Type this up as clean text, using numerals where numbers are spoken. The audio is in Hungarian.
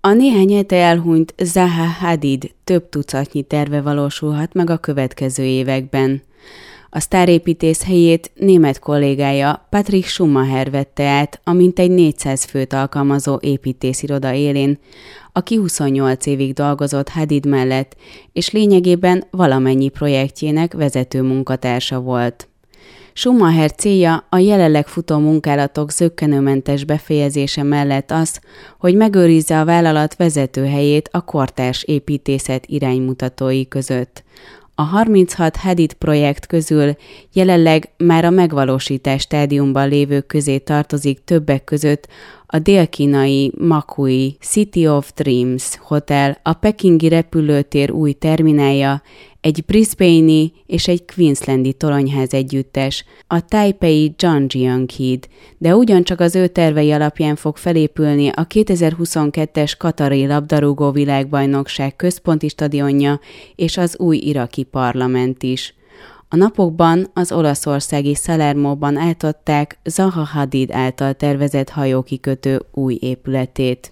A néhány hete elhunyt Zaha Hadid több tucatnyi terve valósulhat meg a következő években. A sztárépítész helyét német kollégája Patrick Schumacher vette át a mintegy 400 főt alkalmazó építésziroda élén, aki 28 évig dolgozott Hadid mellett, és lényegében valamennyi projektjének vezető munkatársa volt. Schumacher célja a jelenleg futó munkálatok zökkenőmentes befejezése mellett az, hogy megőrizze a vállalat vezetőhelyét a kortárs építészet iránymutatói között. A 36 Hadid projekt közül jelenleg már a megvalósítás stádiumban lévők közé tartozik többek között a dél-kínai Makui City of Dreams Hotel, a pekingi repülőtér új terminálja, egy brisbane-i és egy queenslandi toronyház együttes, a taipei Zhangjiang híd, de ugyancsak az ő tervei alapján fog felépülni a 2022-es katari labdarúgó világbajnokság központi stadionja és az új iraki parlament is. A napokban az olaszországi Salermóban átadták Zaha Hadid által tervezett hajókikötő új épületét.